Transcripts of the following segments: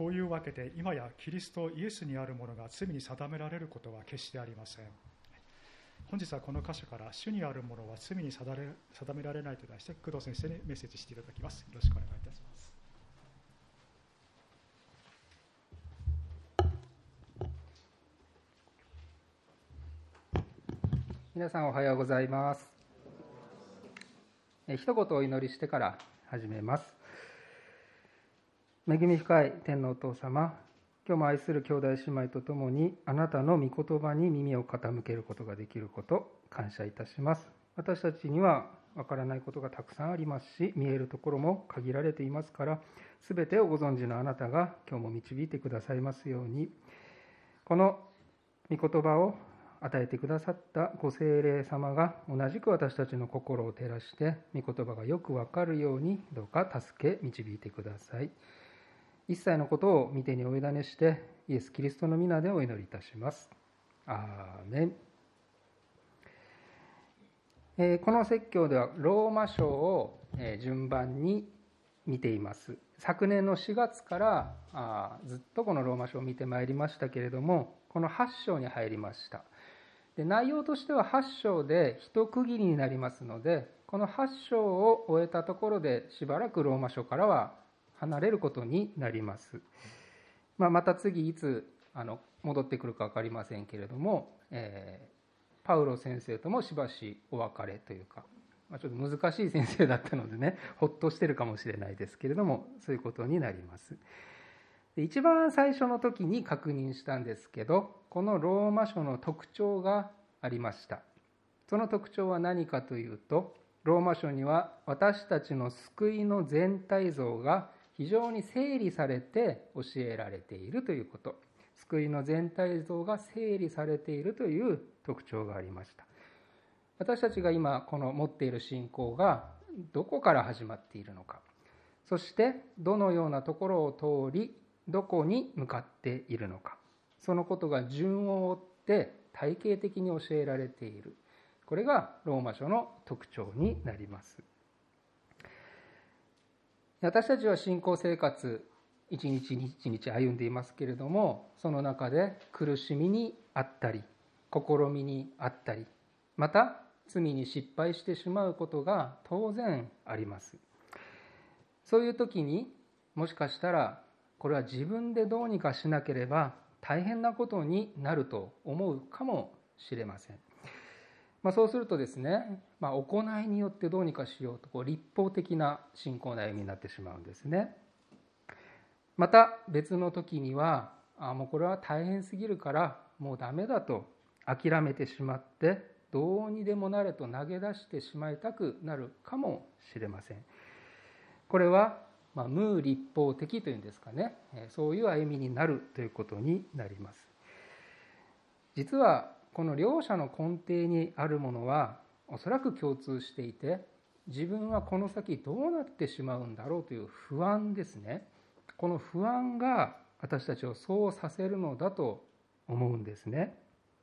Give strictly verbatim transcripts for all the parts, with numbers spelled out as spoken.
こういうわけで今やキリストイエスにあるものが罪に定められることは決してありません。本日はこの箇所から主にあるものは罪に定められないと題して工藤先生にメッセージしていただきます。よろしくお願いいたします。 皆さんおはようございます。え一言お祈りしてから始めます。恵み深い天のお父様、今日も愛する兄弟姉妹とともにあなたの御言葉に耳を傾けることができること感謝いたします。私たちにはわからないことがたくさんありますし、見えるところも限られていますから、すべてをご存知のあなたが今日も導いてくださいますように、この御言葉を与えてくださったご聖霊様が同じく私たちの心を照らして御言葉がよくわかるようにどうか助け導いてください。一切のことを御手にお委ねしてイエス・キリストの皆でお祈りいたします。アーメン。えー、この説教ではローマ書を、えー、順番に見ています。昨年のしがつからあずっとこのローマ書を見てまいりましたけれども、このはち章に入りました。で内容としてははち章で一区切りになりますので、このはち章を終えたところでしばらくローマ書からは離れることになります。まあ、また次いつあの戻ってくるか分かりませんけれども、えー、パウロ先生ともしばしお別れというか、まあ、ちょっと難しい先生だったのでね、ほっとしてるかもしれないですけれども、そういうことになります。で一番最初の時に確認したんですけど、このローマ書の特徴がありました。その特徴は何かというと、ローマ書には私たちの救いの全体像が非常に整理されて教えられているということ、救いの全体像が整理されているという特徴がありました。私たちが今この持っている信仰がどこから始まっているのか、そしてどのようなところを通りどこに向かっているのか、そのことが順を追って体系的に教えられている、これがローマ書の特徴になります。私たちは信仰生活一日一日歩んでいますけれども、その中で苦しみにあったり試みにあったり、また罪に失敗してしまうことが当然あります。そういう時にもしかしたらこれは自分でどうにかしなければ大変なことになると思うかもしれません。まあ、そうするとですね、まあ、行いによってどうにかしようとこう立法的な信仰の歩みになってしまうんですね。また別の時にはあもうこれは大変すぎるからもうダメだと諦めてしまって、どうにでもなれと投げ出してしまいたくなるかもしれません。これはまあ無立法的というんですかね、そういう歩みになるということになります。実はこの両者の根底にあるものはおそらく共通していて、自分はこの先どうなってしまうんだろうという不安ですね。この不安が私たちをそうさせるのだと思うんですね。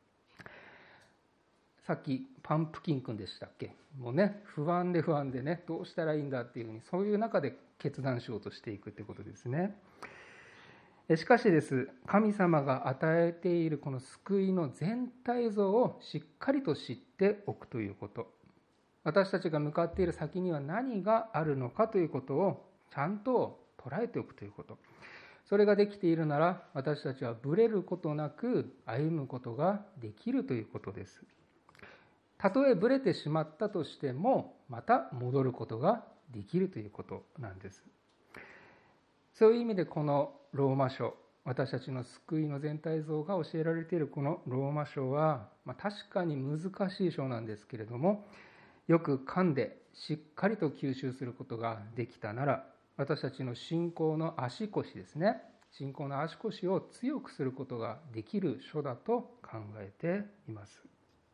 さっきパンプキン君でしたっけ、もうね不安で不安でね、どうしたらいいんだっていうふうに、そういう中で決断しようとしていくということですね。しかしです、神様が与えているこの救いの全体像をしっかりと知っておくということ、私たちが向かっている先には何があるのかということをちゃんと捉えておくということ、それができているなら私たちはブレることなく歩むことができるということです。たとえブレてしまったとしてもまた戻ることができるということなんです。そういう意味でこのローマ書、私たちの救いの全体像が教えられているこのローマ書は、まあ、確かに難しい書なんですけれども、よく噛んでしっかりと吸収することができたなら、私たちの信仰の足腰ですね、信仰の足腰を強くすることができる書だと考えています。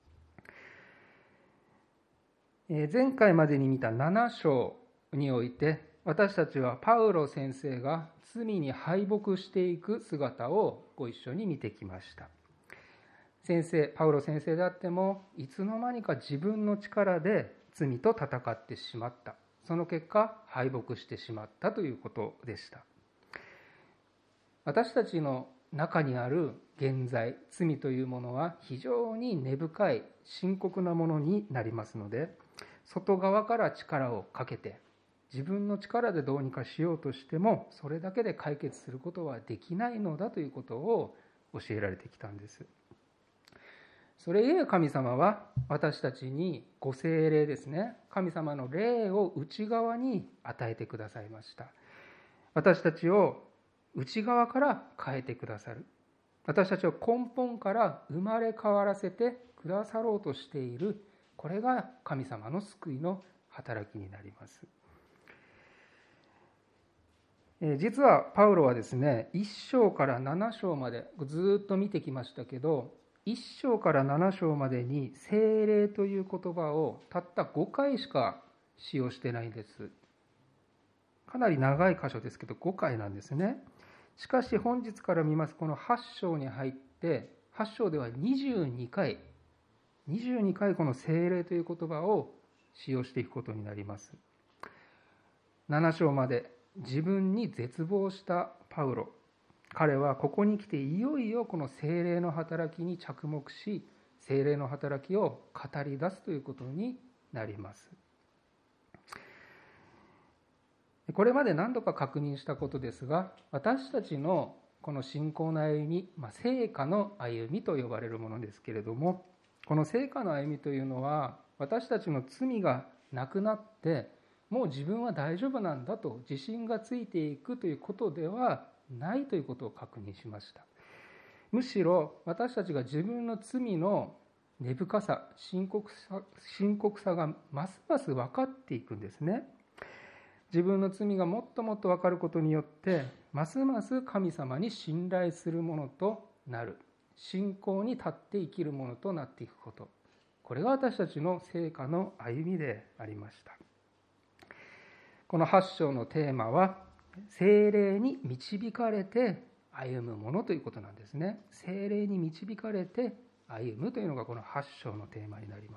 前回までに見たなな章において、私たちはパウロ先生が罪に敗北していく姿をご一緒に見てきました。先生、パウロ先生であっても、いつの間にか自分の力で罪と戦ってしまった。その結果、敗北してしまったということでした。 私たちの中にある現在、罪というものは非常に根深い深刻なものになりますので、外側から力をかけて自分の力でどうにかしようとしてもそれだけで解決することはできないのだということを教えられてきたんです。それゆえ神様は私たちにご聖霊ですね、神様の霊を内側に与えてくださいました。私たちを内側から変えてくださる、私たちを根本から生まれ変わらせてくださろうとしている、これが神様の救いの働きになります。実はパウロはですね、いっ章からなな章までずっと見てきましたけど、いっ章からなな章までに聖霊という言葉をたったごかいしか使用してないんです。かなり長い箇所ですけどごかいなんですね。しかし本日から見ますこのはち章に入ってはち章ではにじゅうにかいにじゅうにかいこの聖霊という言葉を使用していくことになります。なな章まで自分に絶望したパウロ、彼はここに来ていよいよこの聖霊の働きに着目し、聖霊の働きを語り出すということになります。これまで何度か確認したことですが、私たちのこの信仰の歩み、まあ、聖歌の歩みと呼ばれるものですけれども、この聖歌の歩みというのは私たちの罪がなくなってもう自分は大丈夫なんだと自信がついていくということではないということを確認しました。むしろ私たちが自分の罪の根深さ、深刻さ、深刻さがますます分かっていくんですね。自分の罪がもっともっと分かることによってますます神様に信頼するものとなる、信仰に立って生きるものとなっていくこと、これが私たちの聖歌の歩みでありました。このはち章のテーマは聖霊に導かれて歩むものということなんですね。聖霊に導かれて歩むというのがこのはち章のテーマになります。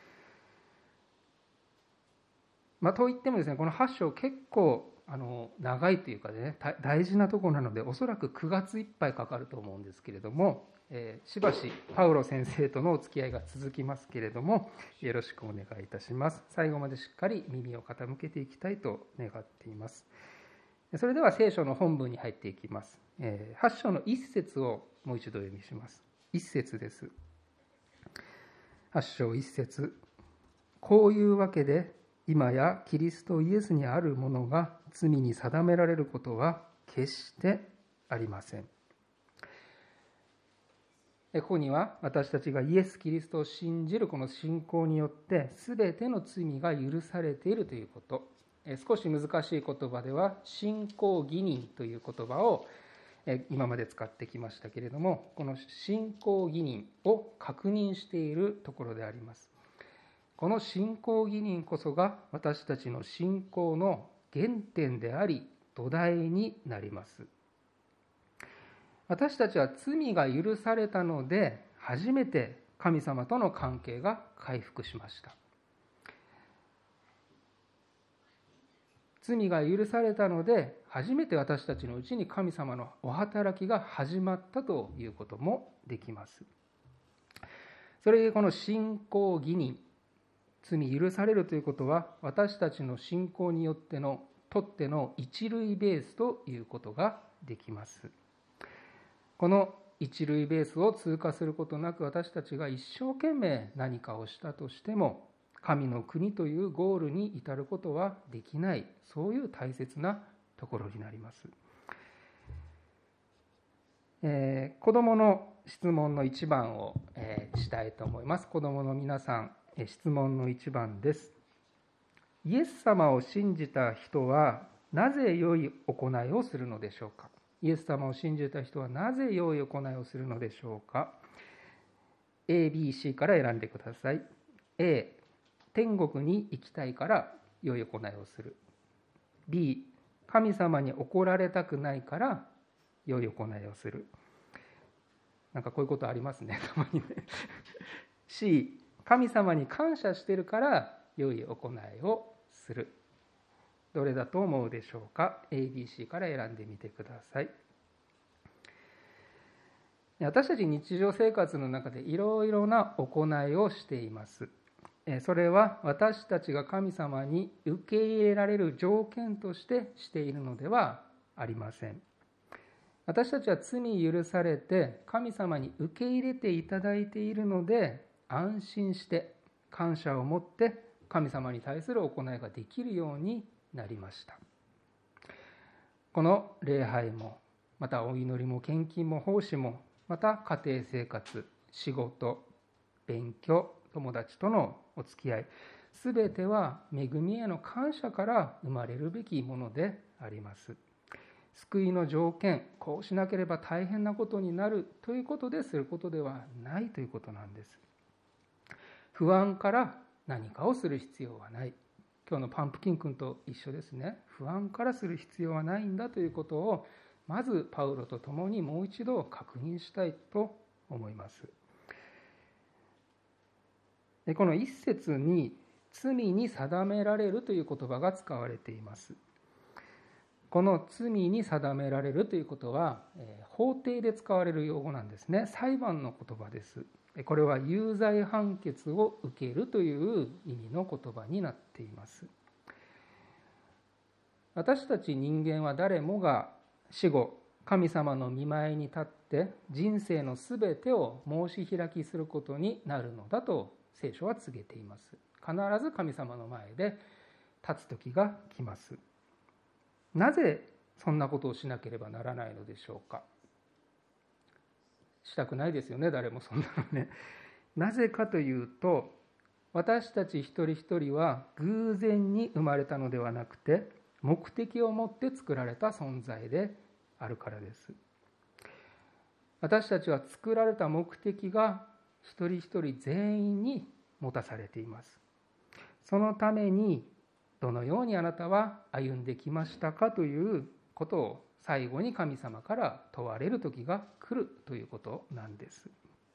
まあ、といってもですね、このはち章結構あの長いというかね、大事なところなのでおそらくくがついっぱいかかると思うんですけれども、えー、しばしパウロ先生とのお付き合いが続きますけれども、よろしくお願いいたします。最後までしっかり耳を傾けていきたいと願っています。それでは聖書の本文に入っていきます。えー、はち章のいち節をもう一度読みします。いち節です。はち章いち節、こういうわけで今やキリストイエスにあるものが罪に定められることは決してありません。ここには私たちがイエス・キリストを信じるこの信仰によって全ての罪が許されているということ、少し難しい言葉では信仰義人という言葉を今まで使ってきましたけれども、この信仰義人を確認しているところであります。この信仰義人こそが私たちの信仰の原点であり土台になります。私たちは罪が許されたので初めて神様との関係が回復しました。罪が許されたので初めて私たちのうちに神様のお働きが始まったということもできます。それでこの信仰義人、罪許されるということは私たちの信仰によってのとっての一類ベースということができます。この一類ベースを通過することなく私たちが一生懸命何かをしたとしても神の国というゴールに至ることはできない、そういう大切なところになります。えー、子どもの質問のいちばんを、えー、したいと思います。子どもの皆さん、えー、質問のいちばんです。イエス様を信じた人はなぜ良い行いをするのでしょうか。イエス様を信じた人はなぜ良い行いをするのでしょうか。 エービーシー から選んでください。 A、 天国に行きたいから良い行いをする。 B、 神様に怒られたくないから良い行いをする。なんかこういうことありますね、たまにね。C、 神様に感謝してるから良い行いをする。どれだと思うでしょうか。 エービーシー から選んでみてください。 私たち日常生活の中でいろいろな行いをしています。それは私たちが神様に受け入れられる条件としてしているのではありません。私たちは罪許されて神様に受け入れていただいているので、安心して感謝を持って神様に対する行いができるようになりました。この礼拝も、またお祈りも献金も奉仕も、また家庭生活、仕事、勉強、友達とのお付き合い、すべては恵みへの感謝から生まれるべきものであります。救いの条件、こうしなければ大変なことになるということですることではないということなんです。不安から何かをする必要はない。今日のパンプキン君と一緒ですね。不安からする必要はないんだということを、まずパウロと共にもう一度確認したいと思います。この一節に罪に定められるという言葉が使われています。この罪に定められるということは、法廷で使われる用語なんですね。裁判の言葉です。これは有罪判決を受けるという意味の言葉になっています。私たち人間は誰もが死後、神様の御前に立って人生のすべてを申し開きすることになるのだと聖書は告げています。必ず神様の前で立つ時が来ます。なぜそんなことをしなければならないのでしょうか。したくないですよね、誰もそんなのね。なぜかというと、私たち一人一人は偶然に生まれたのではなくて、目的を持って作られた存在であるからです。私たちは作られた目的が一人一人全員に持たされています。そのためにどのようにあなたは歩んできましたかということを最後に神様から問われる時が来るということなんです。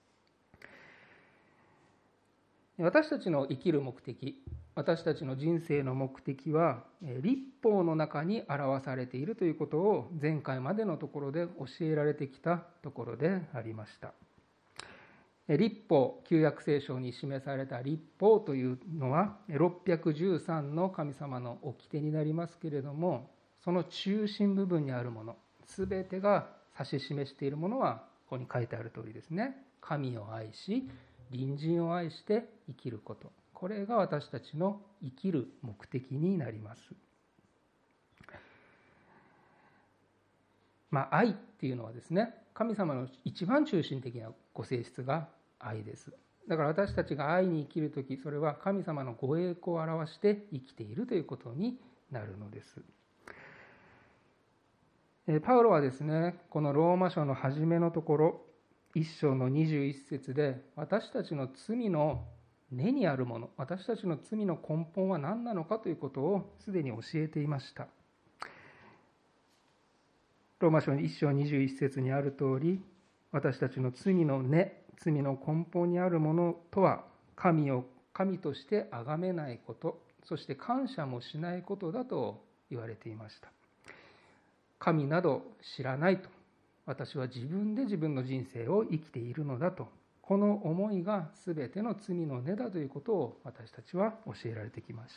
私たちの生きる目的、私たちの人生の目的は律法の中に表されているということを前回までのところで教えられてきたところでありました。律法、旧約聖書に示された律法というのはろっぴゃくじゅうさんの神様の掟になりますけれども、その中心部分にあるもの、すべてが指し示しているものはここに書いてある通りですね。神を愛し、隣人を愛して生きること。これが私たちの生きる目的になります。まあ、愛っていうのはですね、神様の一番中心的なご性質が愛です。だから私たちが愛に生きるとき、それは神様のご栄光を表して生きているということになるのです。パウロはですね、このローマ書の初めのところ、一章のにじゅう一節で、私たちの罪の根にあるもの、私たちの罪の根本は何なのかということをすでに教えていました。ローマ書一章にじゅう一節にある通り、私たちの罪の根、罪の根本にあるものとは、神を神として崇めないこと、そして感謝もしないことだと言われていました。神など知らないと、私は自分で自分の人生を生きているのだと、この思いが全ての罪の根だということを私たちは教えられてきました。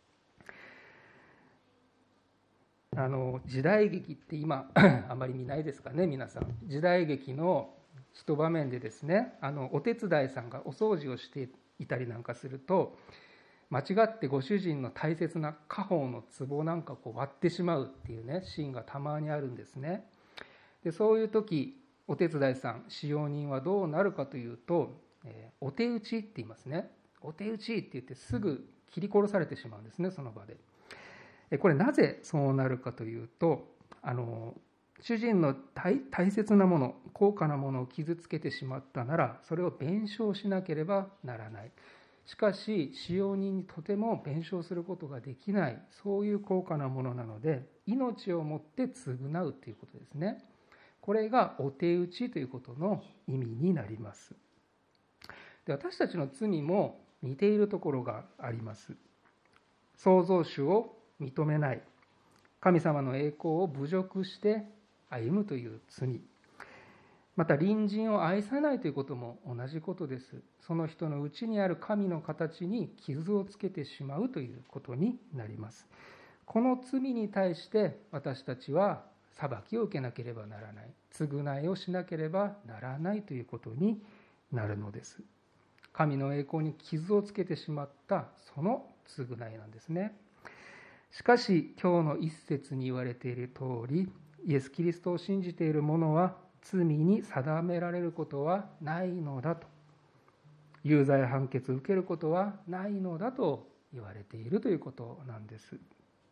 あの時代劇って今あまり見ないですかね、皆さん。時代劇の一場面でですね、あのお手伝いさんがお掃除をしていたりなんかすると、間違ってご主人の大切な家宝の壺なんかこう割ってしまうっていうねシーンがたまにあるんですね。でそういう時、お手伝いさん、使用人はどうなるかというと、えー、お手打ちって言いますね。お手打ちって言ってすぐ切り殺されてしまうんですね、その場で。これなぜそうなるかというと、あの主人の 大, 大切なもの、高価なものを傷つけてしまったなら、それを弁償しなければならない。しかし使用人にとても弁償することができない、そういう高価なものなので、命をもって償うということですね。これがお手打ちということの意味になります。で、私たちの罪も似ているところがあります。創造主を認めない、神様の栄光を侮辱して歩むという罪、 また隣人を愛さないということも同じことです。その人の内にある神の形に傷をつけてしまうということになります。この罪に対して私たちは裁きを受けなければならない、償いをしなければならないということになるのです。神の栄光に傷をつけてしまったその償いなんですね。しかし今日の一節に言われている通り、イエス・キリストを信じている者は罪に定められることはないのだと、有罪判決を受けることはないのだと言われているということなんです。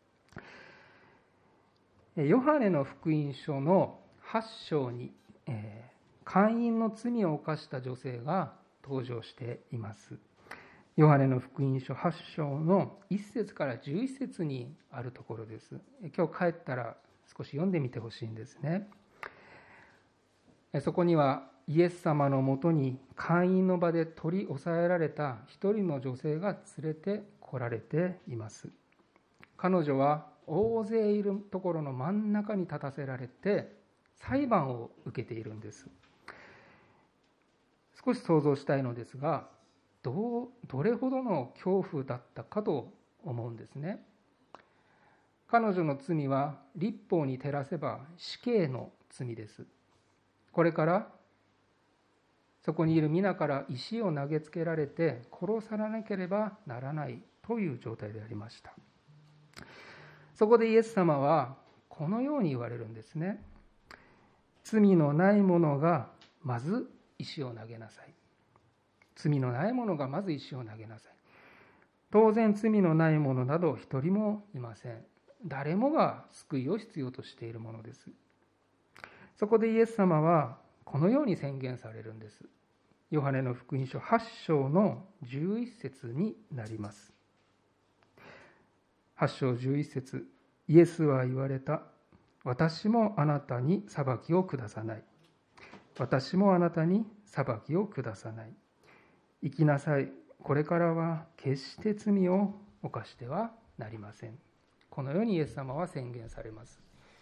ヨハネの福音書のはち章に、えー、姦淫の罪を犯した女性が登場しています。ヨハネの福音書はち章のいち節からじゅういち節にあるところです。今日帰ったら少し読んでみてほしいんですね。そこにはイエス様のもとに姦淫の場で取り押さえられた一人の女性が連れて来られています。彼女は大勢いるところの真ん中に立たせられて裁判を受けているんです。少し想像したいのですが、どうどれほどの恐怖だったかと思うんですね。彼女の罪は律法に照らせば死刑の罪です。これからそこにいる皆から石を投げつけられて殺さなければならないという状態でありました。そこでイエス様はこのように言われるんですね。罪のない者がまず石を投げなさい。罪のない者がまず石を投げなさい。当然罪のない者など一人もいません。誰もが救いを必要としているものです。そこでイエス様はこのように宣言されるんです。ヨハネの福音書はち章のじゅういち節になります。はち章じゅういち節、イエスは言われた。私もあなたに裁きを下さない。私もあなたに裁きを下さない。行きなさい。これからは決して罪を犯してはなりません。このようにイエス様は宣言されます。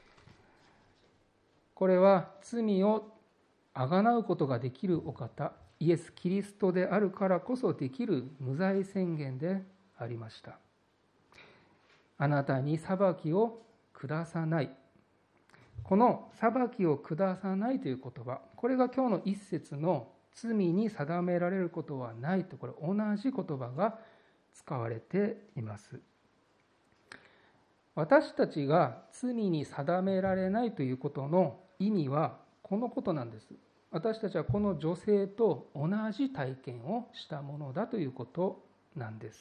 これは罪をあがなうことができるお方、イエス・キリストであるからこそできる無罪宣言でありました。あなたに裁きを下さない。この裁きを下さないという言葉、これが今日の一節の罪に定められることはないと、これ同じ言葉が使われています。私たちが罪に定められないということの意味はこのことなんです。私たちはこの女性と同じ体験をしたものだということなんです。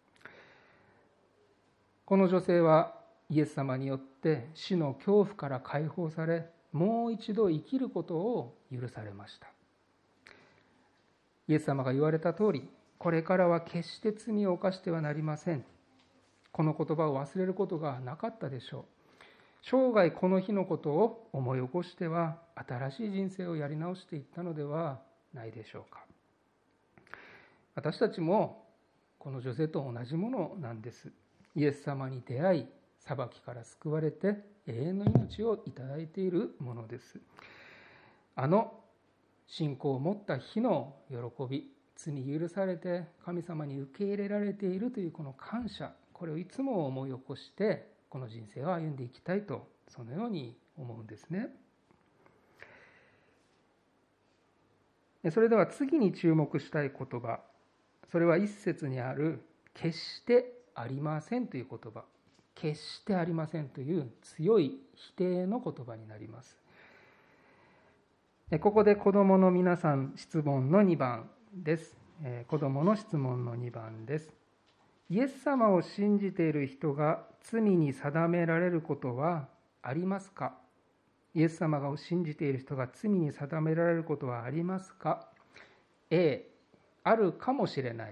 この女性はイエス様によって死の恐怖から解放され、もう一度生きることを許されました。イエス様が言われた通り、これからは決して罪を犯してはなりません。この言葉を忘れることがなかったでしょう。生涯この日のことを思い起こしては、新しい人生をやり直していったのではないでしょうか。私たちもこの女性と同じものなんです。イエス様に出会い、裁きから救われて永遠の命をいただいているものです。あの信仰を持った日の喜び、罪許されて神様に受け入れられているというこの感謝、これをいつも思い起こしてこの人生を歩んでいきたいと、そのように思うんですね。それでは次に注目したい言葉、それは一節にある決してありませんという言葉、決してありませんという強い否定の言葉になります。ここで子どもの皆さん質問のにばんです。子どもの質問のにばんです。イエス様を信じている人が罪に定められることはありますか？イエス様を信じている人が罪に定められることはありますか？ A、あるかもしれない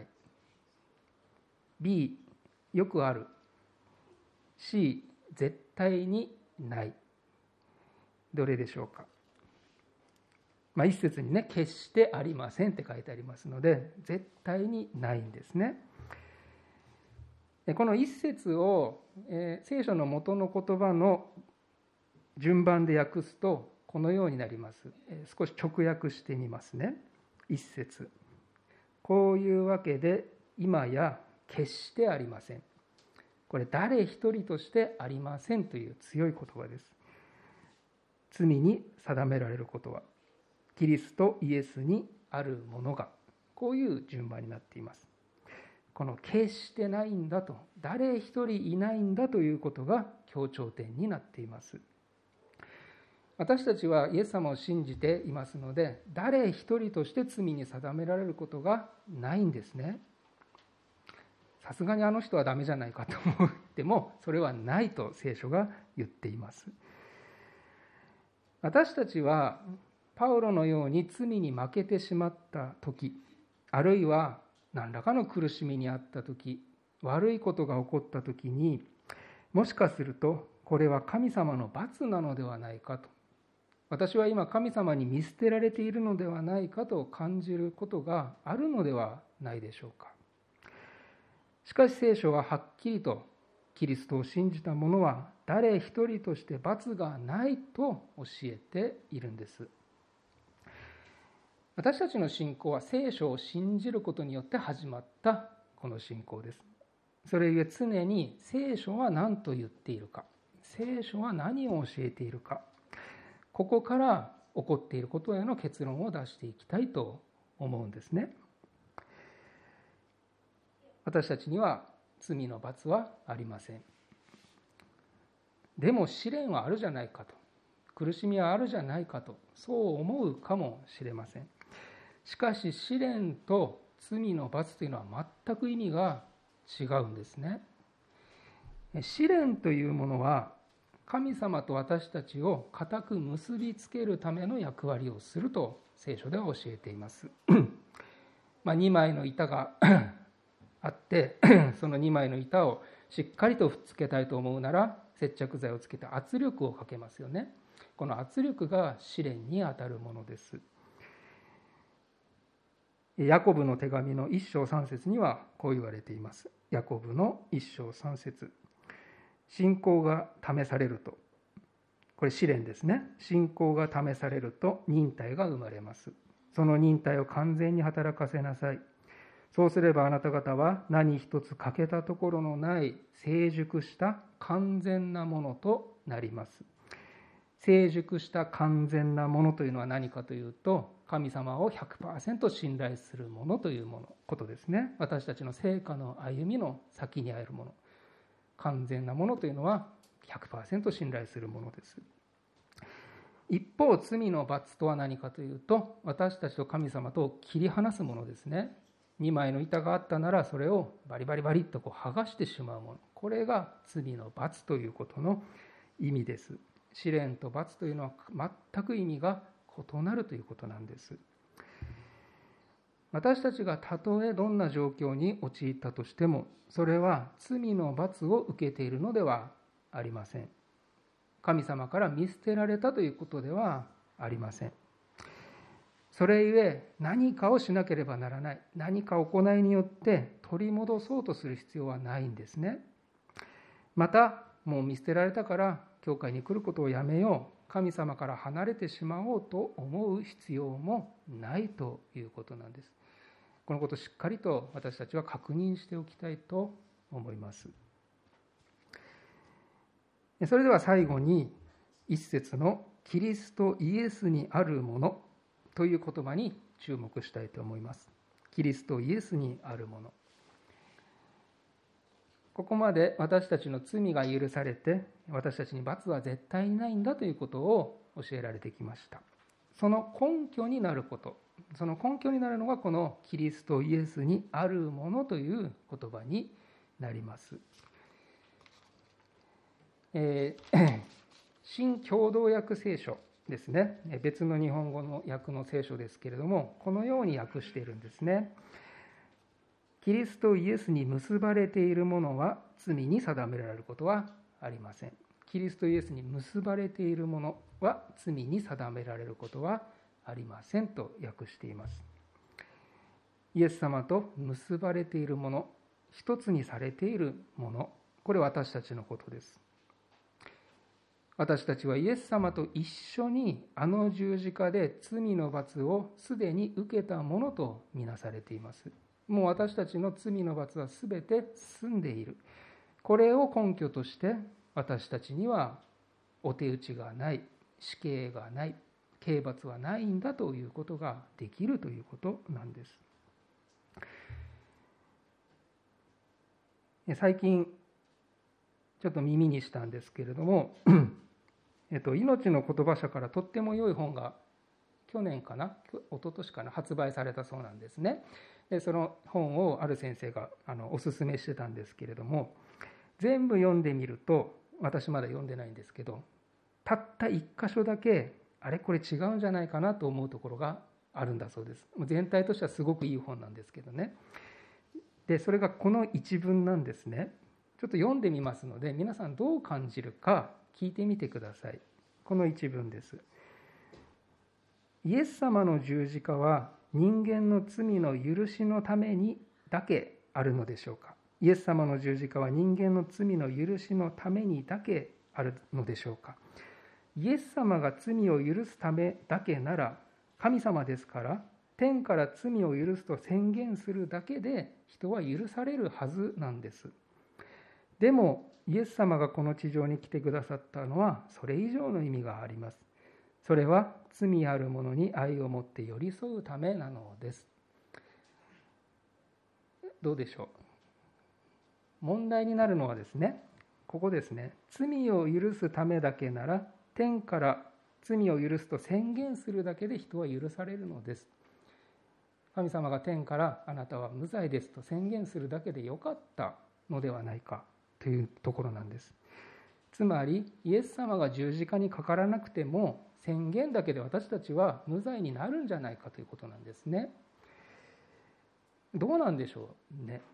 。B、よくある。C、絶対にない。どれでしょうか？まあ、一節にね、決してありませんって書いてありますので、絶対にないんですね。この一節を、えー、聖書の元の言葉の順番で訳すと、 このようになります。少し直訳してみますね。一節。こういうわけで今や決してありません。これ誰一人としてありませんという強い言葉です。罪に定められることはキリストイエスにあるものが、こういう順番になっています。この決してないんだと、誰一人いないんだということが強調点になっています。私たちはイエス様を信じていますので、誰一人として罪に定められることがないんですね。さすがにあの人はダメじゃないかと思っても、それはないと聖書が言っています。私たちはパウロのように罪に負けてしまった時、あるいは何らかの苦しみにあった時、悪いことが起こった時に、もしかするとこれは神様の罰なのではないかと、私は今神様に見捨てられているのではないかと感じることがあるのではないでしょうか。しかし聖書ははっきりと、キリストを信じた者は誰一人として罰がないと教えているんです。私たちの信仰は聖書を信じることによって始まったこの信仰です。それゆえ常に聖書は何と言っているか、聖書は何を教えているか、ここから起こっていることへの結論を出していきたいと思うんですね。私たちには罪の罰はありません。でも試練はあるじゃないかと、苦しみはあるじゃないかと、そう思うかもしれません。しかし試練と罪の罰というのは全く意味が違うんですね。試練というものは神様と私たちを固く結びつけるための役割をすると聖書では教えています。まあ、にまいの板があってそのにまいの板をしっかりとくっつけたいと思うなら接着剤をつけて圧力をかけますよね。この圧力が試練にあたるものです。ヤコブの手紙の一章三節にはこう言われています。ヤコブの一章三節。信仰が試されると、これ試練ですね。信仰が試されると忍耐が生まれます。その忍耐を完全に働かせなさい。そうすればあなた方は何一つ欠けたところのない成熟した完全なものとなります。成熟した完全なものというのは何かというと、神様を ひゃくパーセント 信頼するものというものことですね。私たちの成果の歩みの先にあるもの、完全なものというのは ひゃくパーセント 信頼するものです。一方、罪の罰とは何かというと、私たちと神様と切り離すものですね。にまいの板があったならそれをバリバリバリっとこう剥がしてしまうもの、これが罪の罰ということの意味です。試練と罰というのは全く意味が異なるということなんです。私たちがたとえどんな状況に陥ったとしても、それは罪の罰を受けているのではありません。神様から見捨てられたということではありません。それゆえ何かをしなければならない、何か行いによって取り戻そうとする必要はないんですね。また、もう見捨てられたから教会に来ることをやめよう、神様から離れてしまおうと思う必要もないということなんです。このことをしっかりと私たちは確認しておきたいと思います。それでは最後に一節のキリストイエスにあるものという言葉に注目したいと思います。キリストイエスにあるもの。ここまで私たちの罪が許されて、私たちに罰は絶対にないんだということを教えられてきました。その根拠になること、その根拠になるのがこのキリストイエスにあるものという言葉になります。えー、新共同訳聖書ですね。別の日本語の訳の聖書ですけれども、このように訳しているんですね。キリストイエスに結ばれているものは罪に定められることはありません。キリストイエスに結ばれているものは罪に定められることはありませんと訳しています。イエス様と結ばれているもの、一つにされているもの、これは私たちのことです。 私たちはイエス様と一緒にあの十字架で罪の罰をすでに受けたものとみなされています。もう私たちの罪の罰はすべて済んでいる。これを根拠として私たちにはお手打ちがない、死刑がない、刑罰はないんだということができるということなんです。最近ちょっと耳にしたんですけれどもえっと、命の言葉社からとっても良い本が去年かな、一昨年かな、発売されたそうなんですね。でその本をある先生があのおすすめしてたんですけれども、全部読んでみると、私まだ読んでないんですけど、たった一箇所だけあれこれ違うんじゃないかなと思うところがあるんだそうです。全体としてはすごくいい本なんですけどね。でそれがこの一文なんですね。ちょっと読んでみますので、皆さんどう感じるか聞いてみてください。この一文です。イエス様の十字架は人間の罪の許しのためにだけあるのでしょうか。イエス様の十字架は人間の罪の許しのためにだけあるのでしょうか。イエス様が罪を許すためだけなら、神様ですから天から罪を許すと宣言するだけで人は許されるはずなんです。でもイエス様がこの地上に来てくださったのはそれ以上の意味があります。それは罪ある者に愛を持って寄り添うためなのです。どうでしょう。問題になるのはですね、ここですね。罪を許すためだけなら天から罪を許すと宣言するだけで人は許されるのです。神様が天からあなたは無罪ですと宣言するだけでよかったのではないかというところなんです。つまりイエス様が十字架にかからなくても宣言だけで私たちは無罪になるんじゃないかということなんですね。どうなんでしょうね。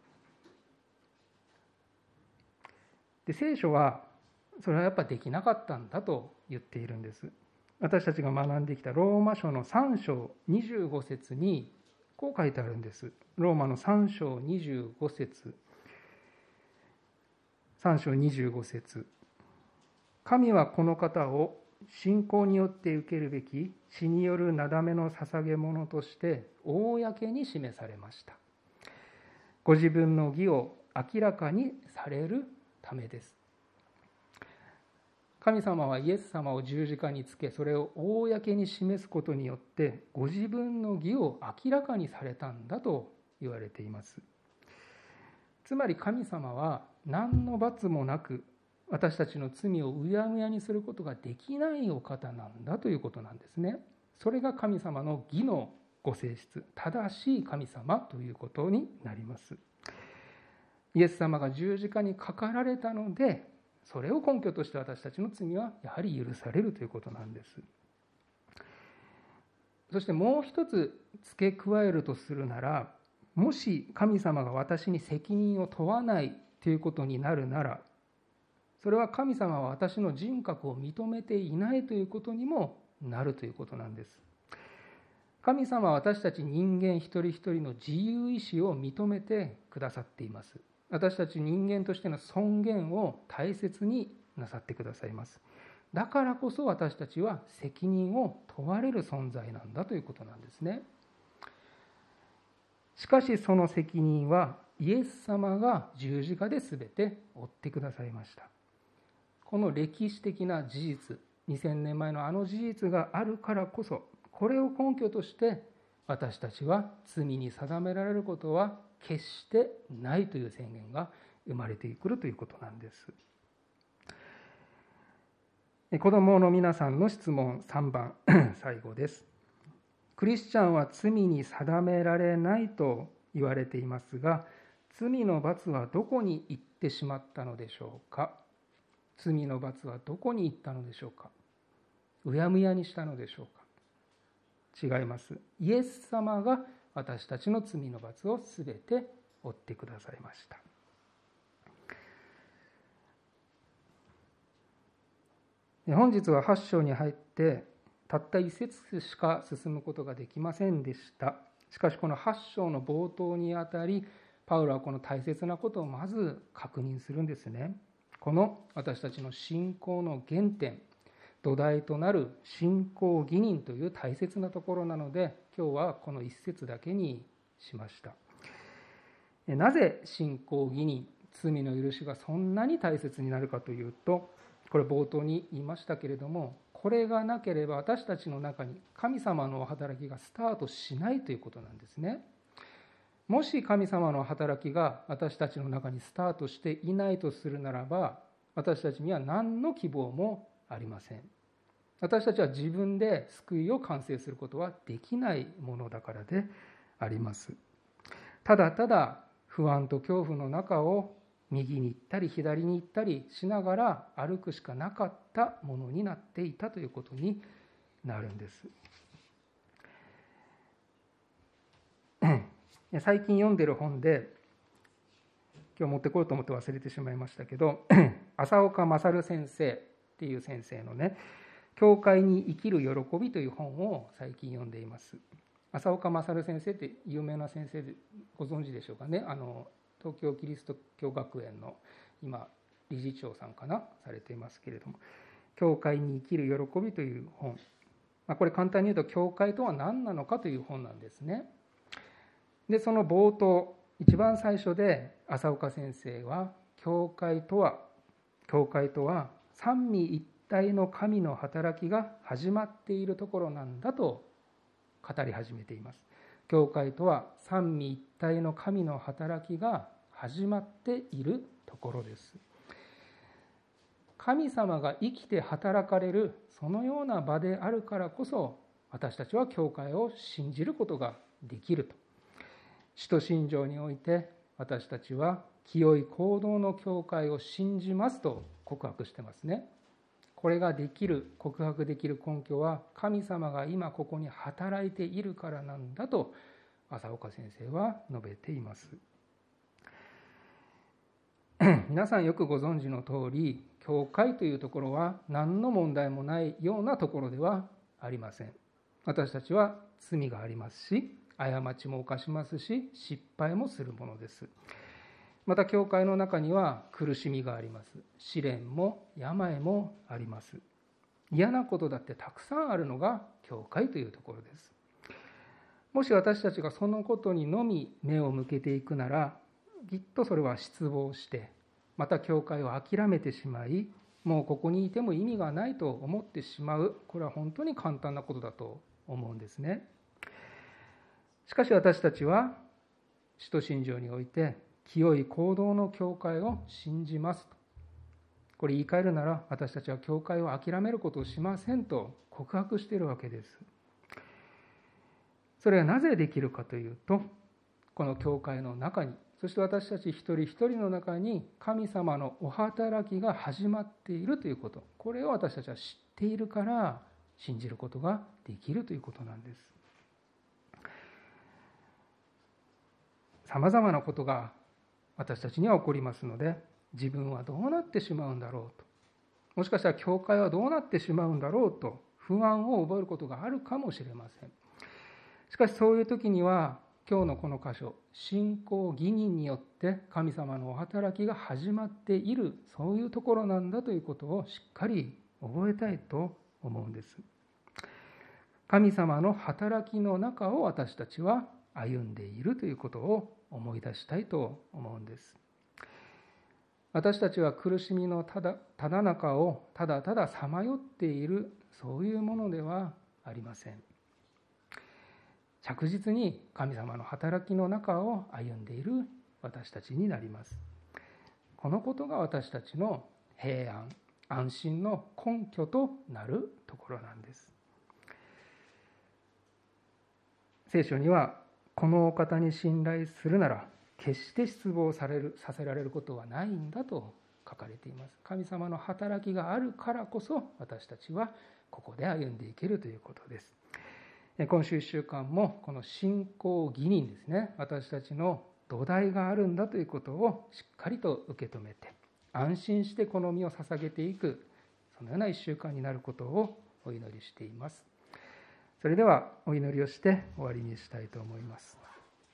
で聖書はそれはやっぱできなかったんだと言っているんです。私たちが学んできたローマ書のさん章にじゅうご節にこう書いてあるんです。ローマのさん章にじゅうご節、さん章にじゅうご節、神はこの方を信仰によって受けるべき血によるなだめの捧げ物として公に示されました。ご自分の義を明らかにされるためです。神様はイエス様を十字架につけ、それを公に示すことによってご自分の義を明らかにされたんだと言われています。つまり神様は何の罰もなく私たちの罪をうやむやにすることができないお方なんだということなんですね。それが神様の義のご性質、正しい神様ということになります。イエス様が十字架にかかられたので、それを根拠として私たちの罪はやはり許されるということなんです。そしてもう一つ付け加えるとするなら、もし神様が私に責任を問わないということになるなら、それは神様は私の人格を認めていないということにもなるということなんです。神様は私たち人間一人一人の自由意志を認めてくださっています。私たち人間としての尊厳を大切になさってくださいます。だからこそ私たちは責任を問われる存在なんだということなんですね。しかしその責任はイエス様が十字架で全て負ってくださいました。この歴史的な事実、にせんねんまえのあの事実があるからこそ、これを根拠として私たちは罪に定められることは決してないという宣言が生まれてくるということなんです。子どもの皆さんの質問さんばん最後です。クリスチャンは罪に定められないと言われていますが、罪の罰はどこに行ってしまったのでしょうか。罪の罰はどこに行ったのでしょうか。うやむやにしたのでしょうか。違います。イエス様が私たちの罪の罰をすべて負ってくださいました。本日ははち章に入ってたった一節しか進むことができませんでした。しかしこのはち章の冒頭にあたり、パウロはこの大切なことをまず確認するんですね。この私たちの信仰の原点、 土台となる信仰義人という大切なところなので、今日はこの一節だけにしました。なぜ信仰義人、罪の許しがそんなに大切になるかというと、これ冒頭に言いましたけれども、これがなければ私たちの中に神様の働きがスタートしないということなんですね。もし神様の働きが私たちの中にスタートしていないとするならば、私たちには何の希望もありません。私たちは自分で救いを完成することはできないものだからであります。ただただ不安と恐怖の中を右に行ったり左に行ったりしながら歩くしかなかったものになっていたということになるんです。最近読んでる本で、今日持ってこようと思って忘れてしまいましたけど、浅岡勝先生っていう先生のね、教会に生きる喜びという本を最近読んでいます。浅岡勝先生って有名な先生でご存知でしょうかね。あの東京キリスト教学園の今理事長さんかなされていますけれども、教会に生きる喜びという本、まあ、これ簡単に言うと教会とは何なのかという本なんですね。でその冒頭、一番最初で浅岡先生は教会とは教会とは三位一体の神の働きが始まっているところなんだと語り始めています。教会とは三位一体の神の働きが始まっているところです。神様が生きて働かれるそのような場であるからこそ、私たちは教会を信じることができると。使徒信条において私たちは清い行動の教会を信じますと告白してますね。これができる、告白できる根拠は神様が今ここに働いているからなんだと浅岡先生は述べています。皆さんよくご存知の通り、教会というところは何の問題もないようなところではありません。私たちは罪がありますし、過ちも犯しますし、失敗もするものです。また教会の中には苦しみがあります。試練も病もあります。嫌なことだってたくさんあるのが教会というところです。もし私たちがそのことにのみ目を向けていくなら、きっとそれは失望して、また教会を諦めてしまい、もうここにいても意味がないと思ってしまう。これは本当に簡単なことだと思うんですね。しかし私たちは使徒信条において清い行動の教会を信じますと。これ言い換えるなら、私たちは教会を諦めることをしませんと告白しているわけです。それはなぜできるかというと、この教会の中に、そして私たち一人一人の中に神様のお働きが始まっているということ、これを私たちは知っているから信じることができるということなんです。さまざまなことが私たちには起こりますので、自分はどうなってしまうんだろうと、もしかしたら教会はどうなってしまうんだろうと不安を覚えることがあるかもしれません。しかしそういう時には、今日のこの箇所、信仰義人によって神様のお働きが始まっている、そういうところなんだということをしっかり覚えたいと思うんです。神様の働きの中を私たちは歩んでいるということを思い出したいと思うんです。私たちは苦しみのただただ中をただたださまよっている、そういうものではありません。着実に神様の働きの中を歩んでいる私たちになります。このことが私たちの平安、安心の根拠となるところなんです。聖書には、このお方に信頼するなら決して失望されるさせられることはないんだと書かれています。神様の働きがあるからこそ私たちはここで歩んでいけるということです。今週いっしゅうかんもこの信仰義人ですね、私たちの土台があるんだということをしっかりと受け止めて、安心してこの身を捧げていく、そのようないっしゅうかんになることをお祈りしています。それではお祈りをして終わりにしたいと思います。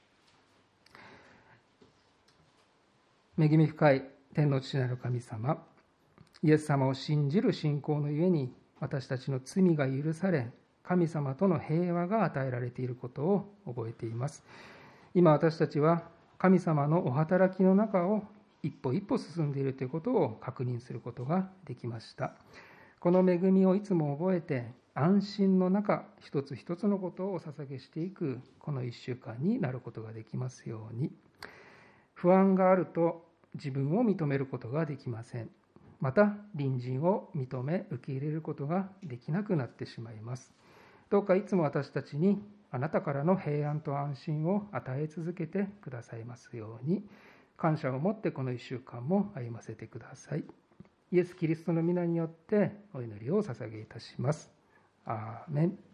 恵み深い天の父なる神様、イエス様を信じる信仰のゆえに私たちの罪が許され、神様との平和が与えられていることを覚えています。今私たちは神様のお働きの中を一歩一歩進んでいるということを確認することができました。この恵みをいつも覚えて、安心の中、一つ一つのことをお捧げしていくこの一週間になることができますように。不安があると自分を認めることができません。また隣人を認め受け入れることができなくなってしまいます。どうかいつも私たちにあなたからの平安と安心を与え続けてくださいますように、感謝を持ってこの一週間も歩ませてください。イエス・キリストの皆によってお祈りを捧げいたします。アーメン。